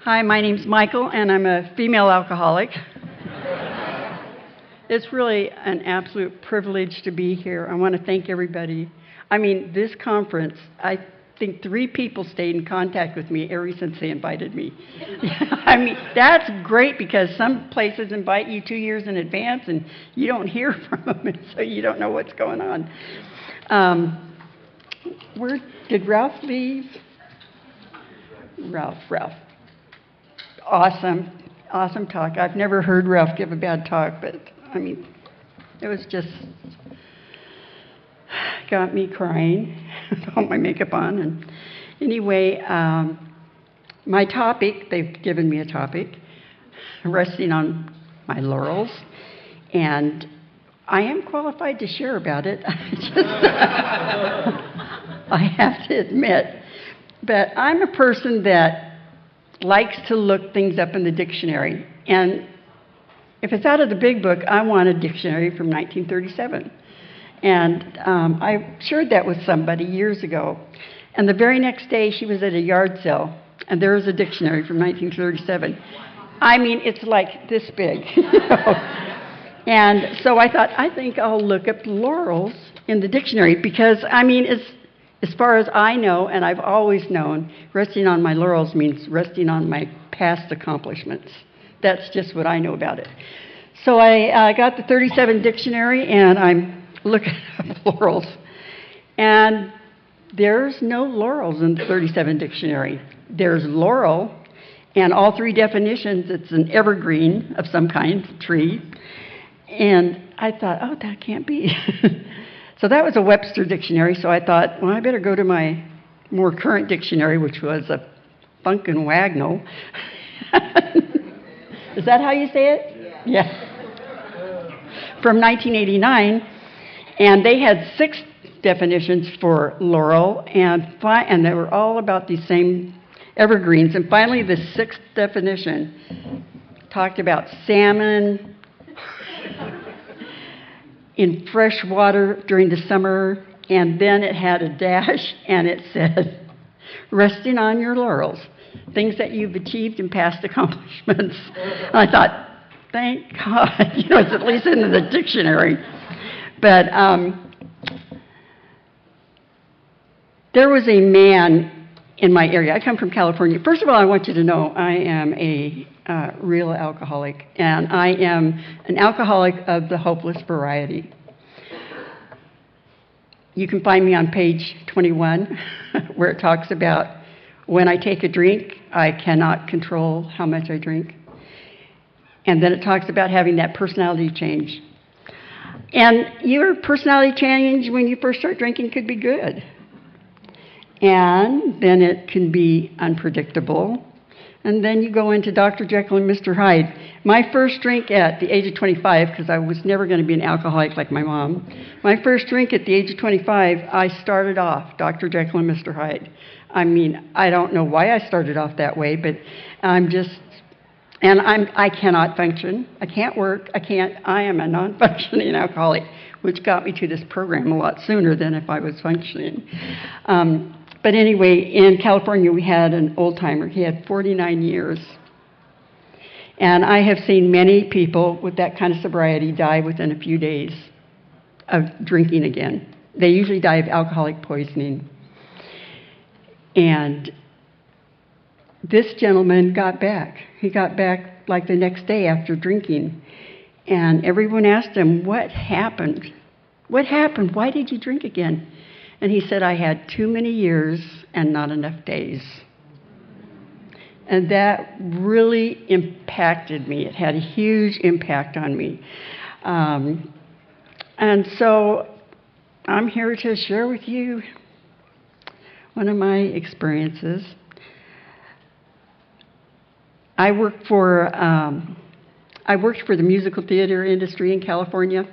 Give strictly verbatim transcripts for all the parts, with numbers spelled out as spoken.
Hi, my name's Michael, and I'm a female alcoholic. It's really an absolute privilege to be here. I want to thank everybody. I mean, this conference, I think three people stayed in contact with me ever since they invited me. I mean, that's great because some places invite you two years in advance and you don't hear from them, and so you don't know what's going on. Um, where did Ralph leave? Ralph, Ralph. Awesome, awesome talk. I've never heard Ralph give a bad talk, but I mean, it was just got me crying. Put my makeup on, and anyway, um, my topic, they've given me a topic, resting on my laurels, and I am qualified to share about it. Just, I have to admit, but I'm a person that likes to look things up in the dictionary, and if it's out of the big book, I want a dictionary from nineteen thirty-seven. And um, I shared that with somebody years ago. And the very next day, she was at a yard sale, and there was a dictionary from nineteen thirty-seven. I mean, it's like this big. You know? And so I thought, I think I'll look up laurels in the dictionary because, I mean, it's, as far as I know, and I've always known, resting on my laurels means resting on my past accomplishments. That's just what I know about it. So I uh, got the thirty-seven dictionary, and I'm looking up laurels. And there's no laurels in the thirty-seven dictionary. There's laurel, and all three definitions, it's an evergreen of some kind, tree. And I thought, oh, that can't be. So that was a Webster dictionary, so I thought, well, I better go to my more current dictionary, which was a Funk and Wagnall. Is that how you say it? Yeah. yeah. From nineteen eighty-nine, and they had six definitions for laurel, and fi- and they were all about these same evergreens. And finally, the sixth definition talked about salmon in fresh water during the summer, and then it had a dash, and it said, resting on your laurels, things that you've achieved in past accomplishments. And I thought, thank God, you know, it's at least in the dictionary. But um, there was a man in my area. I come from California. First of all, I want you to know I am a uh, real alcoholic, and I am an alcoholic of the hopeless variety. You can find me on page twenty-one, where it talks about when I take a drink, I cannot control how much I drink. And then it talks about having that personality change. And your personality change when you first start drinking could be good. And then it can be unpredictable. And then you go into Doctor Jekyll and Mister Hyde. My first drink at the age of twenty-five, because I was never going to be an alcoholic like my mom, my first drink at the age of twenty-five, I started off Doctor Jekyll and Mister Hyde. I mean, I don't know why I started off that way, but I'm just, and I'm, I cannot function. I can't work. I can't, I am a non-functioning alcoholic, which got me to this program a lot sooner than if I was functioning. Um, but anyway, in California, we had an old-timer. He had forty-nine years. And I have seen many people with that kind of sobriety die within a few days of drinking again. They usually die of alcoholic poisoning. And this gentleman got back. He got back like the next day after drinking. And everyone asked him, what happened? What happened? Why did you drink again? And he said, I had too many years and not enough days. And that really impacted me. It had a huge impact on me. Um, and so I'm here to share with you one of my experiences. I worked for um, I worked for the musical theater industry in California.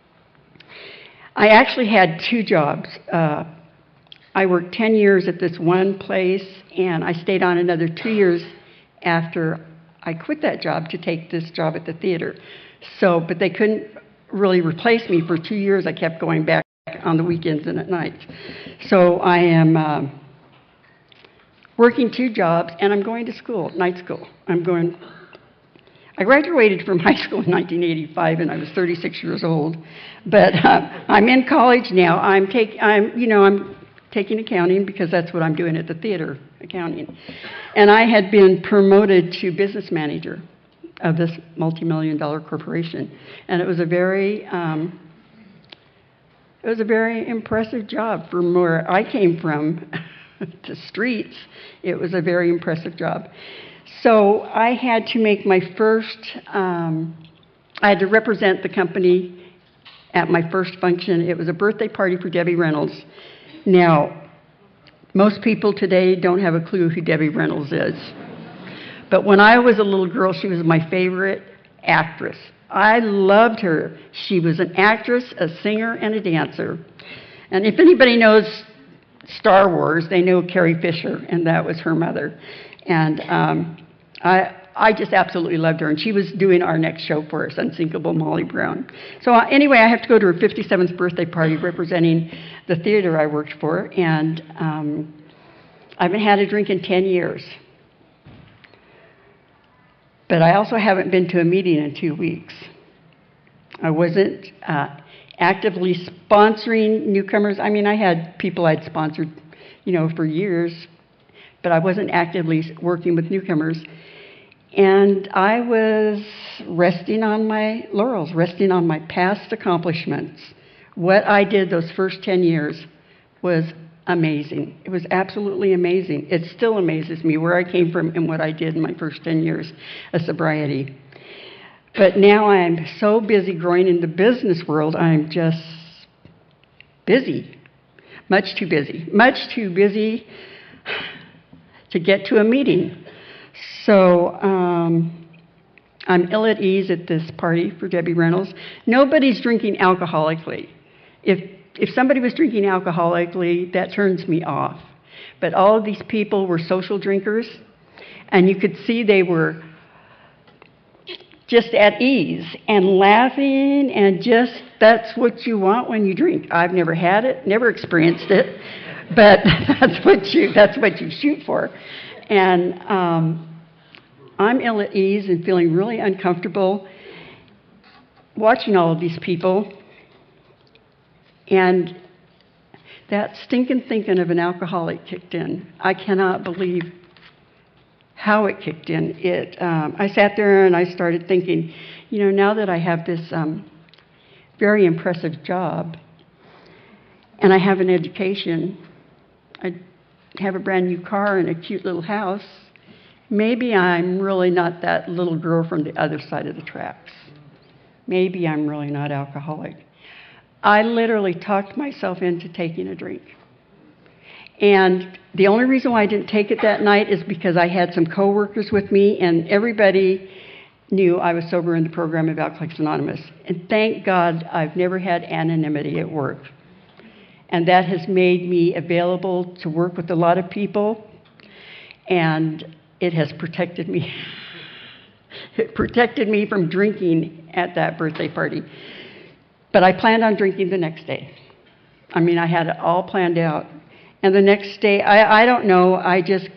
I actually had two jobs. Uh, I worked ten years at this one place, and I stayed on another two years after I quit that job to take this job at the theater. So, but they couldn't really replace me for two years. I kept going back on the weekends and at night. So I am uh, working two jobs, and I'm going to school, night school. I'm going. I graduated from high school in nineteen eighty-five, and I was thirty-six years old. But uh, I'm in college now. I'm take. I'm you know I'm taking accounting because that's what I'm doing at the theater, accounting. And I had been promoted to business manager of this multi-million dollar corporation, and it was a very um, it was a very impressive job from where I came from. The streets. It was a very impressive job. So I had to make my first, um, I had to represent the company at my first function. It was a birthday party for Debbie Reynolds. Now, most people today don't have a clue who Debbie Reynolds is. But when I was a little girl, she was my favorite actress. I loved her. She was an actress, a singer, and a dancer. And if anybody knows Star Wars, they know Carrie Fisher, and that was her mother. And um, I, I just absolutely loved her, and she was doing our next show for us, Unsinkable Molly Brown. So uh, anyway, I have to go to her fifty-seventh birthday party representing the theater I worked for, and um, I haven't had a drink in ten years. But I also haven't been to a meeting in two weeks. I wasn't uh, actively sponsoring newcomers. I mean, I had people I'd sponsored, you know, for years, but I wasn't actively working with newcomers. And I was resting on my laurels, resting on my past accomplishments. What I did those first ten years was amazing. It was absolutely amazing. It still amazes me where I came from and what I did in my first ten years of sobriety. But now I'm so busy growing in the business world, I'm just busy, much too busy, much too busy to get to a meeting. So um, I'm ill at ease at this party for Debbie Reynolds. Nobody's drinking alcoholically. If, if somebody was drinking alcoholically, that turns me off. But all of these people were social drinkers, and you could see they were just at ease and laughing, and just, that's what you want when you drink. I've never had it, never experienced it, but that's what you, that's what you shoot for. And um, I'm ill at ease and feeling really uncomfortable watching all of these people, and that stinking thinking of an alcoholic kicked in. I cannot believe how it kicked in. It, um, I sat there and I started thinking, you know, now that I have this um, very impressive job and I have an education, I have a brand new car and a cute little house, maybe I'm really not that little girl from the other side of the tracks. Maybe I'm really not alcoholic. I literally talked myself into taking a drink. And the only reason why I didn't take it that night is because I had some coworkers with me, and everybody knew I was sober in the program of Alcoholics Anonymous. And thank God I've never had anonymity at work. And that has made me available to work with a lot of people, and it has protected me. It protected me from drinking at that birthday party. But I planned on drinking the next day. I mean, I had it all planned out. And the next day, I, I don't know, I just,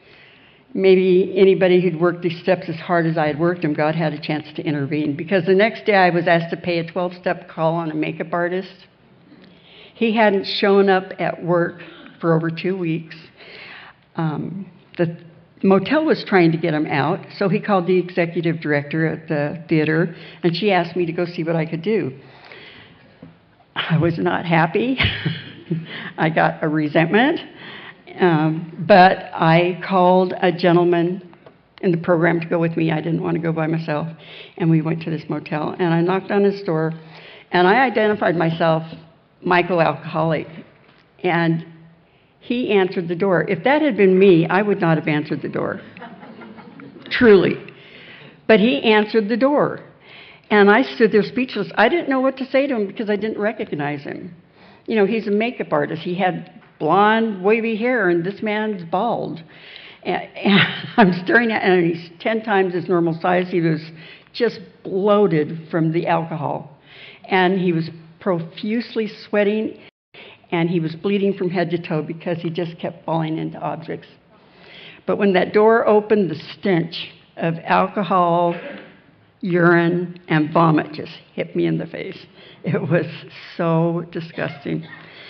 maybe anybody who'd worked these steps as hard as I had worked them, God had a chance to intervene. Because the next day I was asked to pay a twelve-step call on a makeup artist. He hadn't shown up at work for over two weeks. Um, the motel was trying to get him out, so he called the executive director at the theater, and she asked me to go see what I could do. I was not happy. I got a resentment, um, but I called a gentleman in the program to go with me. I didn't want to go by myself, and we went to this motel, and I knocked on his door, and I identified myself, Michael Alcoholic, and he answered the door. If that had been me, I would not have answered the door, truly. But he answered the door, and I stood there speechless. I didn't know what to say to him because I didn't recognize him. You know, he's a makeup artist. He had blonde, wavy hair, and this man's bald. And, and I'm staring at him, and he's ten times his normal size. He was just bloated from the alcohol. And he was profusely sweating, and he was bleeding from head to toe because he just kept falling into objects. But when that door opened, the stench of alcohol, urine, and vomit just hit me in the face. It was so disgusting.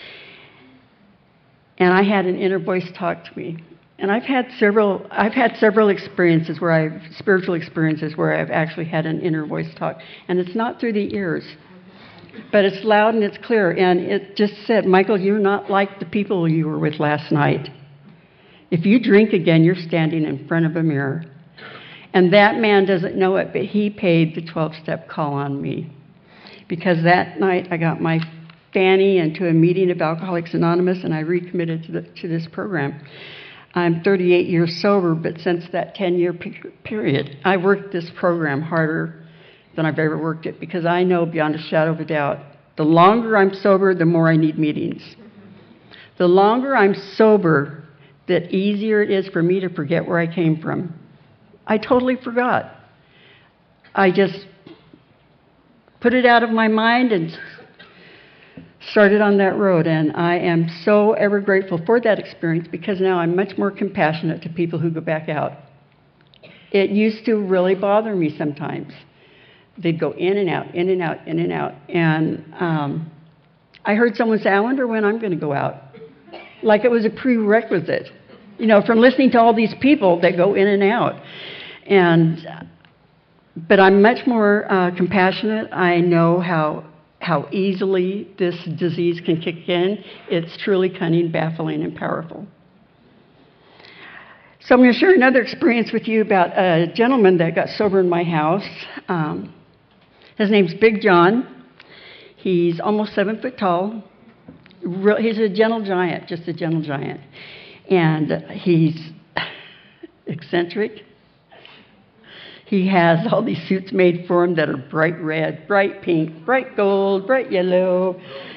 And I had an inner voice talk to me. And I've had several, I've had several experiences where I've, spiritual experiences where I've actually had an inner voice talk. And it's not through the ears, but it's loud and it's clear. And it just said, Michael, you're not like the people you were with last night. If you drink again, you're standing in front of a mirror. And that man doesn't know it, but he paid the twelve-step call on me. Because that night I got my fanny into a meeting of Alcoholics Anonymous, and I recommitted to, the, to this program. I'm thirty-eight years sober, but since that ten-year period, I worked this program harder than I've ever worked it, because I know beyond a shadow of a doubt, the longer I'm sober, the more I need meetings. The longer I'm sober, the easier it is for me to forget where I came from. I totally forgot. I just put it out of my mind and started on that road, and I am so ever grateful for that experience, because now I'm much more compassionate to people who go back out. It used to really bother me sometimes. They'd go in and out, in and out, in and out, and um, I heard someone say, I wonder when I'm going to go out. Like it was a prerequisite, you know, from listening to all these people that go in and out. And, but I'm much more uh, compassionate. I know how how easily this disease can kick in. It's truly cunning, baffling, and powerful. So I'm going to share another experience with you about a gentleman that got sober in my house. Um, his name's Big John. He's almost seven foot tall. Real, he's a gentle giant, just a gentle giant. And he's eccentric. He has all these suits made for him that are bright red, bright pink, bright gold, bright yellow.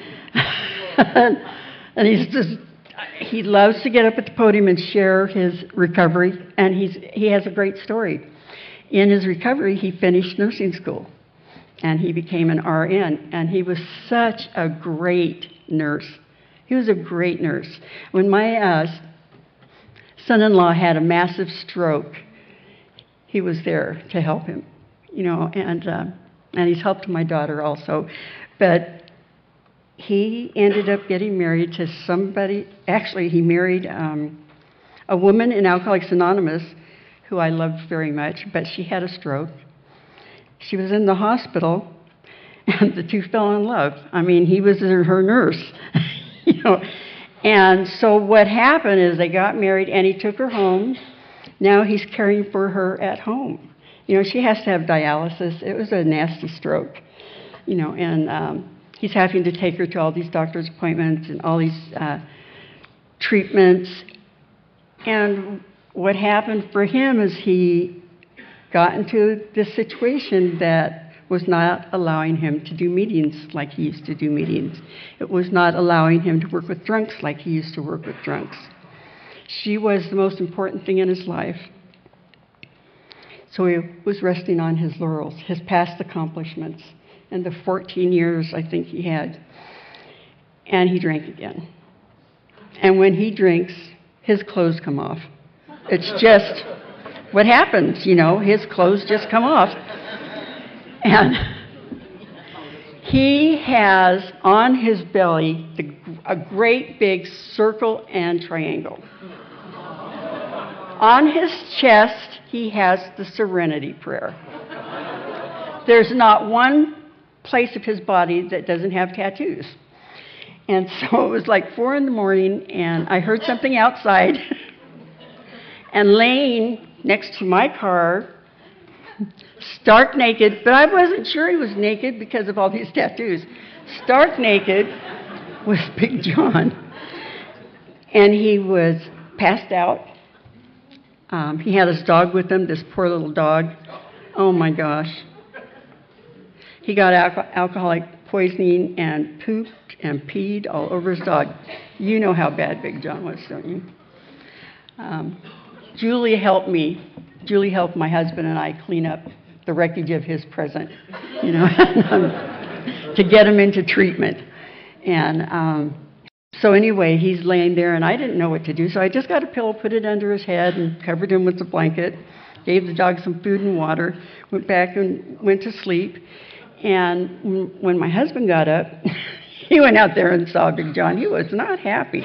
And he's just, he loves to get up at the podium and share his recovery. And he's, he has a great story. In his recovery, he finished nursing school. And he became an R N. And he was such a great nurse. He was a great nurse. When my uh, son-in-law had a massive stroke, he was there to help him, you know, and uh, and he's helped my daughter also. But he ended up getting married to somebody. Actually, he married um, a woman in Alcoholics Anonymous who I loved very much, but she had a stroke. She was in the hospital, and the two fell in love. I mean, he was her nurse, you know. And so what happened is they got married, and he took her home. Now he's caring for her at home. You know, she has to have dialysis. It was a nasty stroke, you know, and um, he's having to take her to all these doctor's appointments and all these uh, treatments. And what happened for him is he got into this situation that was not allowing him to do meetings like he used to do meetings. It was not allowing him to work with drunks like he used to work with drunks. She was the most important thing in his life. So he was resting on his laurels, his past accomplishments, and the fourteen years I think he had. And he drank again. And when he drinks, his clothes come off. It's just what happens, you know, his clothes just come off. And he has on his belly the, a great big circle and triangle. On his chest, he has the Serenity Prayer. There's not one place of his body that doesn't have tattoos. And so it was like four in the morning, and I heard something outside. And laying next to my car, stark naked, but I wasn't sure he was naked because of all these tattoos. Stark naked was Big John. And he was passed out. Um, he had his dog with him, this poor little dog. Oh my gosh. He got alco- alcoholic poisoning and pooped and peed all over his dog. You know how bad Big John was, don't you? Um, Julie helped me. Julie helped my husband and I clean up the wreckage of his present, you know, to get him into treatment. And um, So anyway, he's laying there, and I didn't know what to do, so I just got a pillow, put it under his head, and covered him with a blanket, gave the dog some food and water, went back and went to sleep. And when my husband got up, he went out there and saw Big John. He was not happy.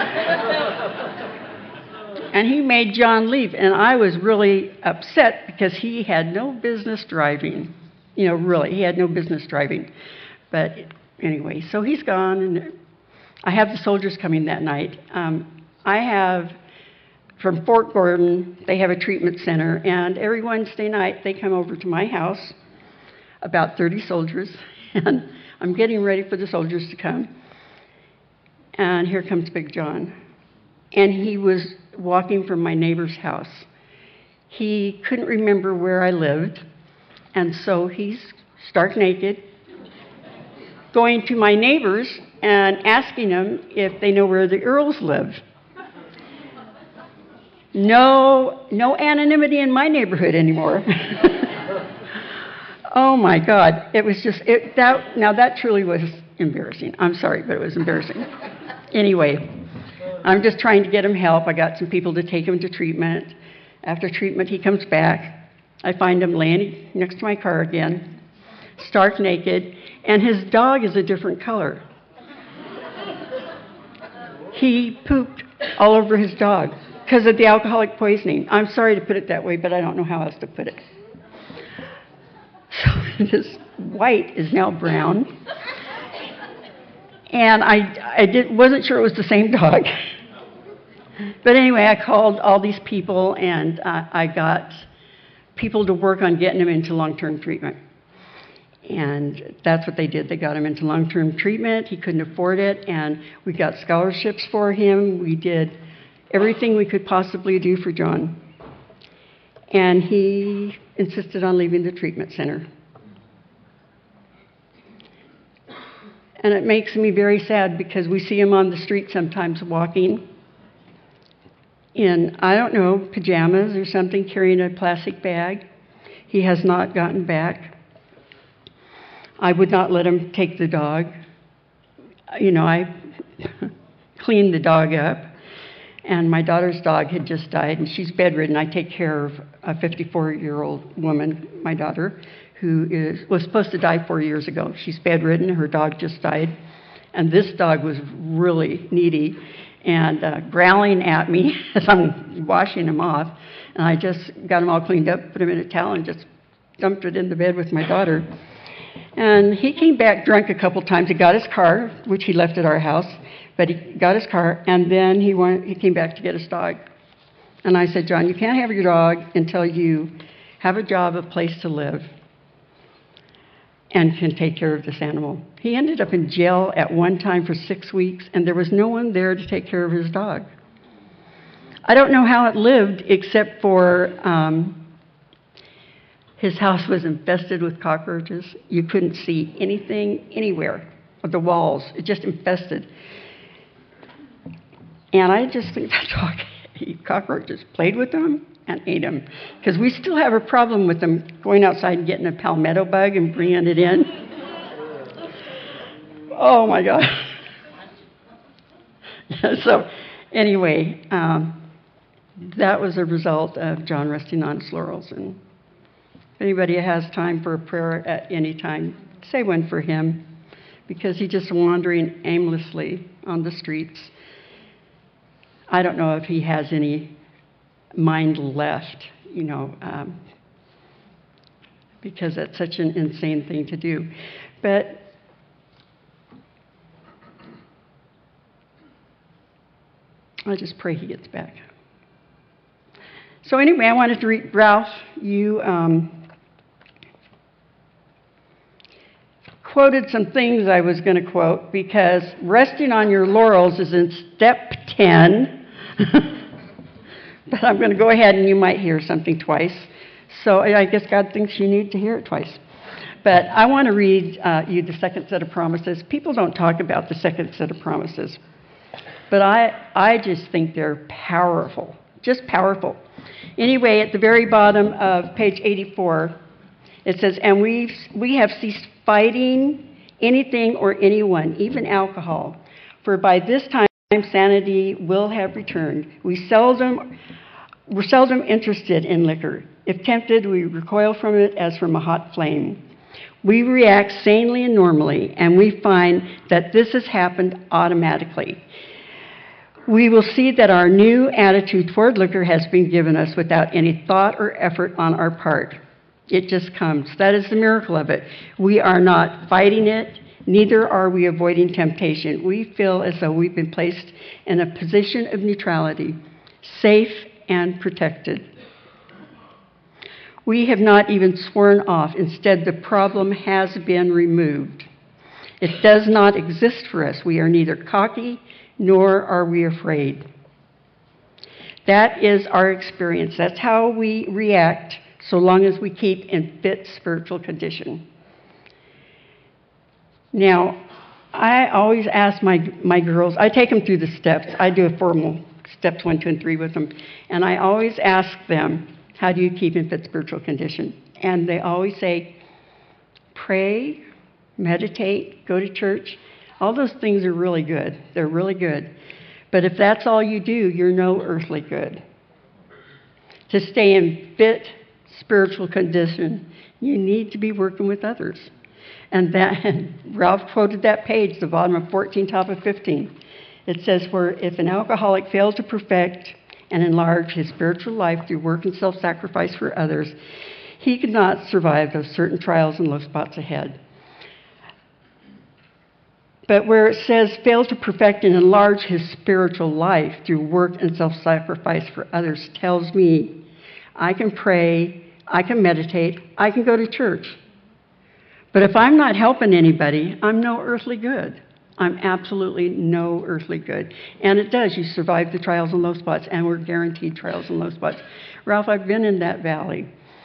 And he made John leave, and I was really upset because he had no business driving. You know, really, he had no business driving. But anyway, so he's gone, and I have the soldiers coming that night. Um, I have, from Fort Gordon, they have a treatment center, and every Wednesday night they come over to my house, about thirty soldiers, and I'm getting ready for the soldiers to come. And here comes Big John. And he was walking from my neighbor's house. He couldn't remember where I lived, and so he's stark naked, going to my neighbors and asking them if they know where the Earls live. No, no anonymity in my neighborhood anymore. Oh my God, it was just, it, that, now that truly was embarrassing. I'm sorry, but it was embarrassing. Anyway, I'm just trying to get him help. I got some people to take him to treatment. After treatment, he comes back. I find him laying next to my car again, stark naked, and his dog is a different color. He pooped all over his dog because of the alcoholic poisoning. I'm sorry to put it that way, but I don't know how else to put it. So this white is now brown. And I, I did, wasn't sure it was the same dog. But anyway, I called all these people, and uh, I got people to work on getting him into long-term treatment. And that's what they did. They got him into long-term treatment. He couldn't afford it, and we got scholarships for him. We did everything we could possibly do for John. And he insisted on leaving the treatment center. And it makes me very sad because we see him on the street sometimes walking in, I don't know, pajamas or something, carrying a plastic bag. He has not gotten back. I would not let him take the dog. You know, I cleaned the dog up, and my daughter's dog had just died, and she's bedridden. I take care of a fifty-four-year-old woman, my daughter, who is, was supposed to die four years ago. She's bedridden. Her dog just died. And this dog was really needy and uh, growling at me as I'm washing him off. And I just got him all cleaned up, put him in a towel, and just dumped it in the bed with my daughter. And he came back drunk a couple times. He got his car, which he left at our house, but he got his car, and then he went, he came back to get his dog. And I said, John, you can't have your dog until you have a job, a place to live, and can take care of this animal. He ended up in jail at one time for six weeks, and there was no one there to take care of his dog. I don't know how it lived, except for um, his house was infested with cockroaches. You couldn't see anything anywhere of the walls. It just infested. And I just think that dog, he, cockroaches, played with them and ate them. Because we still have a problem with them going outside and getting a palmetto bug and bringing it in. Oh my God. So anyway, um, that was a result of John resting on his laurels. And if anybody has time for a prayer at any time, say one for him, because he's just wandering aimlessly on the streets. I don't know if he has any mind left, you know, um, because that's such an insane thing to do. But I just pray he gets back. So anyway, I wanted to read, Ralph, you um, quoted some things I was going to quote, because resting on your laurels is in step ten. But I'm going to go ahead, and you might hear something twice. So I guess God thinks you need to hear it twice. But I want to read uh, you the second set of promises. People don't talk about the second set of promises. But I, I just think they're powerful, just powerful. Anyway, at the very bottom of page eighty-four, it says, and we've, we have ceased fighting anything or anyone, even alcohol. For by this time sanity will have returned. We seldom, we're seldom interested in liquor. If tempted, we recoil from it as from a hot flame. We react sanely and normally, and we find that this has happened automatically. We will see that our new attitude toward liquor has been given us without any thought or effort on our part. It just comes. That is the miracle of it. We are not fighting it, neither are we avoiding temptation. We feel as though we've been placed in a position of neutrality, safe and protected. We have not even sworn off. Instead, the problem has been removed. It does not exist for us. We are neither cocky nor are we afraid. That is our experience. That's how we react so long as we keep in fit spiritual condition. Now, I always ask my, my girls, I take them through the steps. I do a formal steps one, two, and three with them. And I always ask them, how do you keep in fit spiritual condition? And they always say, pray, meditate, go to church. All those things are really good. They're really good. But if that's all you do, you're no earthly good. To stay in fit spiritual condition, you need to be working with others. And that, and Ralph quoted that page, the bottom of fourteen, top of fifteen. It says, where if an alcoholic fails to perfect and enlarge his spiritual life through work and self-sacrifice for others, he could not survive those certain trials and low spots ahead. But where it says fail to perfect and enlarge his spiritual life through work and self-sacrifice for others tells me I can pray, I can meditate, I can go to church. But if I'm not helping anybody, I'm no earthly good. I'm absolutely no earthly good. And it does. You survive the trials and low spots, and we're guaranteed trials and low spots. Ralph, I've been in that valley.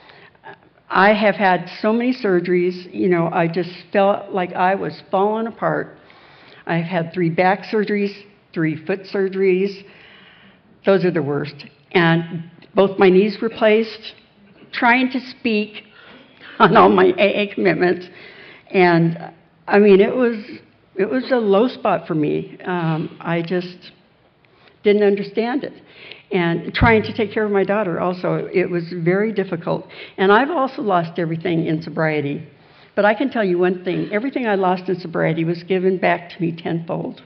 I have had so many surgeries. You know, I just felt like I was falling apart. I've had three back surgeries, three foot surgeries. Those are the worst. And both my knees replaced, trying to speak on all my A A commitments. And I mean, it was it was a low spot for me. Um, I just didn't understand it. And trying to take care of my daughter also, it was very difficult. And I've also lost everything in sobriety. But I can tell you one thing, everything I lost in sobriety was given back to me tenfold.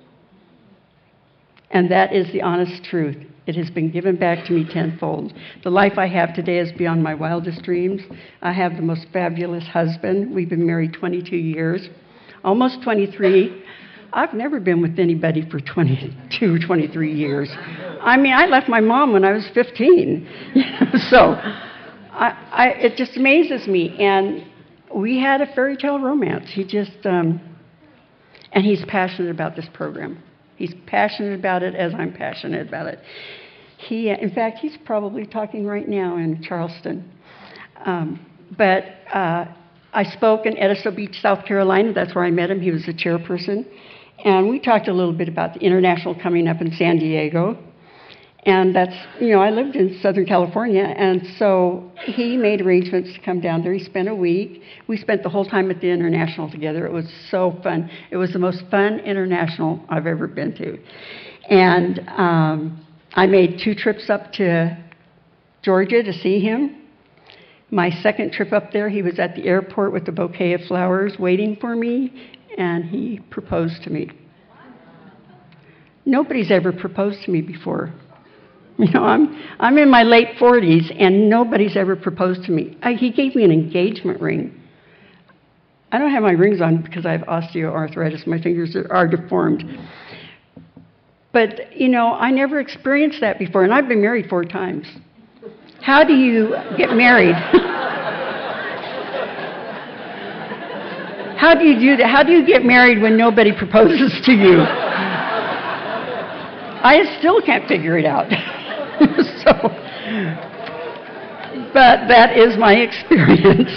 And that is the honest truth. It has been given back to me tenfold. The life I have today is beyond my wildest dreams. I have the most fabulous husband. We've been married twenty-two years, almost twenty-three. I've never been with anybody for twenty-two, twenty-three years. I mean, I left my mom when I was fifteen. So I, I, it just amazes me. And we had a fairy tale romance. He just, um, and he's passionate about this program. He's passionate about it as I'm passionate about it. He, in fact, he's probably talking right now in Charleston. Um, but uh, I spoke in Edisto Beach, South Carolina. That's where I met him. He was the chairperson. And we talked a little bit about the International coming up in San Diego. And that's, you know, I lived in Southern California, and so he made arrangements to come down there. He spent a week. We spent the whole time at the International together. It was so fun. It was the most fun International I've ever been to. And um, I made two trips up to Georgia to see him. My second trip up there, he was at the airport with a bouquet of flowers waiting for me, and he proposed to me. Nobody's ever proposed to me before. You know, I'm I'm in my late forties, and nobody's ever proposed to me. I, he gave me an engagement ring. I don't have my rings on because I have osteoarthritis. My fingers are, are deformed. But, you know, I never experienced that before, and I've been married four times. How do you get married? How do you do that? How do you get married when nobody proposes to you? I still can't figure it out. So, but that is my experience.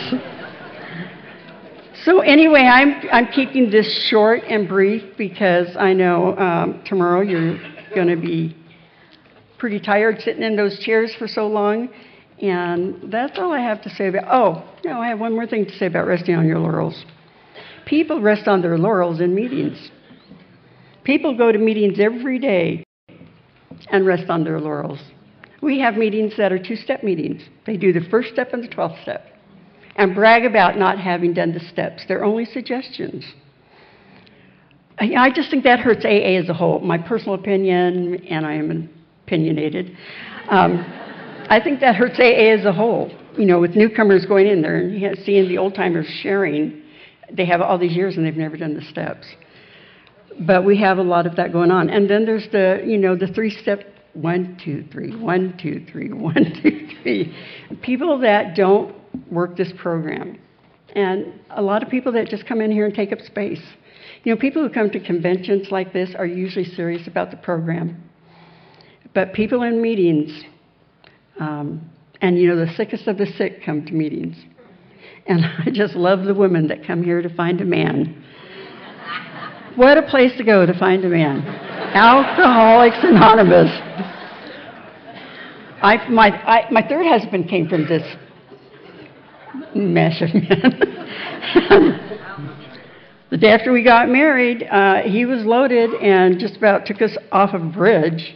So anyway, I'm I'm keeping this short and brief because I know um, tomorrow you're going to be pretty tired sitting in those chairs for so long, and that's all I have to say about. Oh, no, I have one more thing to say about resting on your laurels. People rest on their laurels in meetings. People go to meetings every day and rest on their laurels. We have meetings that are two-step meetings. They do the first step and the twelfth step and brag about not having done the steps. They're only suggestions. I, I just think that hurts A A as a whole. My personal opinion, and I am opinionated, um, I think that hurts A A as a whole. You know, with newcomers going in there and seeing the old-timers sharing, they have all these years and they've never done the steps. But we have a lot of that going on. And then there's the, you know, the three-step, one, two, three, one, two, three, one, two, three. People that don't work this program. And a lot of people that just come in here and take up space. You know, people who come to conventions like this are usually serious about the program. But people in meetings, um, and you know, the sickest of the sick come to meetings. And I just love the women that come here to find a man. What a place to go to find a man. Alcoholics Anonymous. I, my, I, my third husband came from this mess of men. The day after we got married, uh, he was loaded and just about took us off a bridge.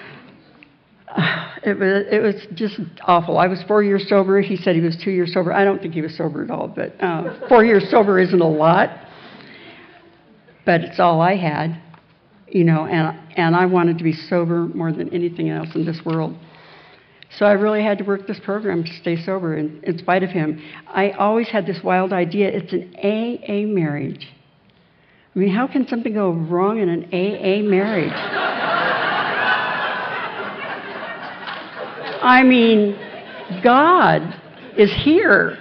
It was, it was just awful. I was four years sober. He said he was two years sober. I don't think he was sober at all, but uh, four years sober isn't a lot. But it's all I had, you know, and, and I wanted to be sober more than anything else in this world. So I really had to work this program to stay sober in, in spite of him. I always had this wild idea. It's an A A marriage. I mean, how can something go wrong in an A A marriage? I mean, God is here.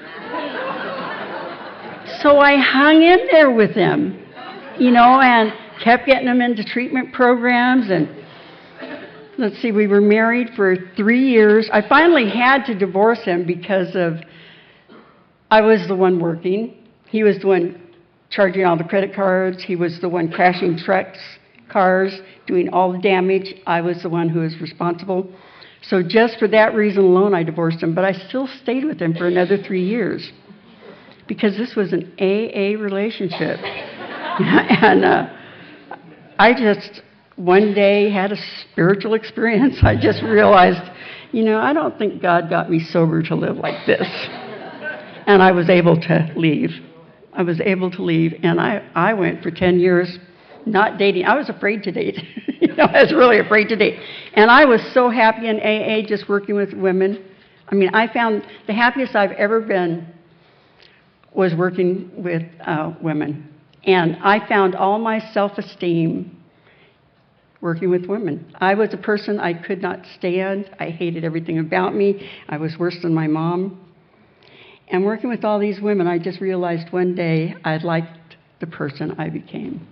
So I hung in there with him, you know, and kept getting him into treatment programs. And let's see, we were married for three years. I finally had to divorce him because of, I was the one working. He was the one charging all the credit cards. He was the one crashing trucks, cars, doing all the damage. I was the one who was responsible. So just for that reason alone, I divorced him. But I still stayed with him for another three years because this was an A A relationship. And uh, I just one day had a spiritual experience. I just realized, you know, I don't think God got me sober to live like this. And I was able to leave. I was able to leave. And I, I went for ten years not dating. I was afraid to date. You know, I was really afraid to date. And I was so happy in A A just working with women. I mean, I found the happiest I've ever been was working with uh, women. And I found all my self-esteem working with women. I was a person I could not stand. I hated everything about me. I was worse than my mom. And working with all these women, I just realized one day I liked the person I became.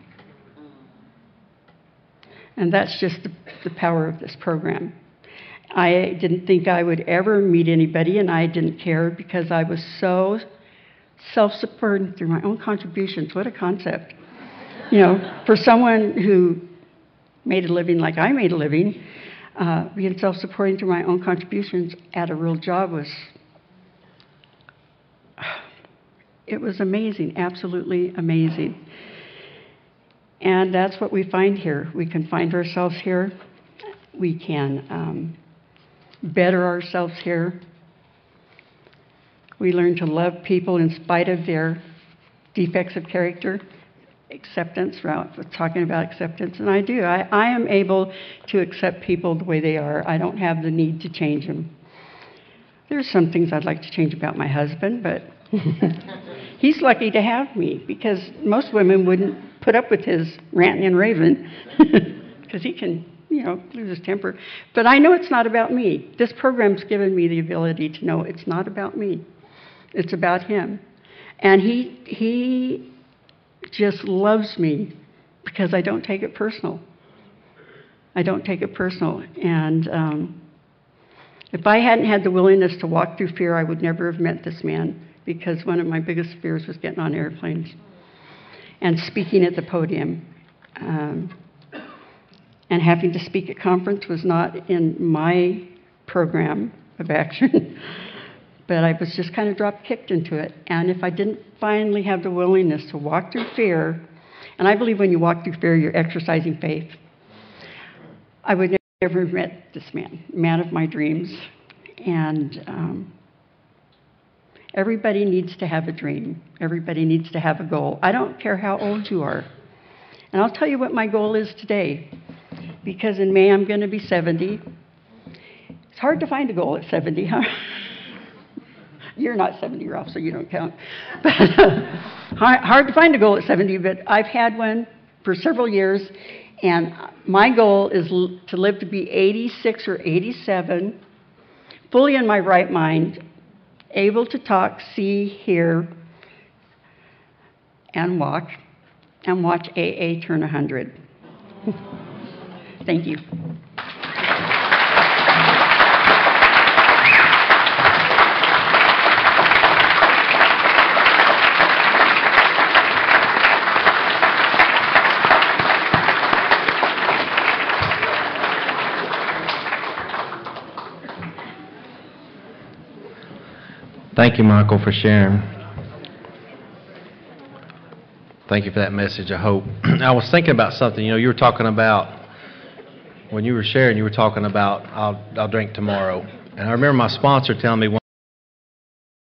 And that's just the, the power of this program. I didn't think I would ever meet anybody, and I didn't care because I was so self-supporting through my own contributions. What a concept. You know, for someone who made a living like I made a living, uh, being self-supporting through my own contributions at a real job was, it was amazing, absolutely amazing. And that's what we find here. We can find ourselves here. We can um, better ourselves here. We learn to love people in spite of their defects of character. Acceptance, right? We're talking about acceptance, and I do. I, I am able to accept people the way they are. I don't have the need to change them. There's some things I'd like to change about my husband, but he's lucky to have me because most women wouldn't put up with his ranting and raving because he can, you know, lose his temper. But I know it's not about me. This program's given me the ability to know it's not about me. It's about him. And he he just loves me because I don't take it personal. I don't take it personal. And um, if I hadn't had the willingness to walk through fear, I would never have met this man because one of my biggest fears was getting on airplanes and speaking at the podium. Um, and having to speak at conference was not in my program of action. But I was just kind of drop-kicked into it. And if I didn't finally have the willingness to walk through fear And I believe when you walk through fear, you're exercising faith. I would never have met this man, man of my dreams. And um, everybody needs to have a dream. Everybody needs to have a goal. I don't care how old you are. And I'll tell you what my goal is today. Because in May, I'm going to be seventy. It's hard to find a goal at seventy, huh? You're not seventy, Ralph, so you don't count. But hard, hard to find a goal at seventy, but I've had one for several years, and my goal is l- to live to be eighty-six or eighty-seven, fully in my right mind, able to talk, see, hear, and walk, and watch A A turn one hundred. Thank you. Thank you, Michael, for sharing. Thank you for that message, I hope. I was thinking about something. You know, you were talking about, when you were sharing, you were talking about, I'll, I'll drink tomorrow. And I remember my sponsor telling me one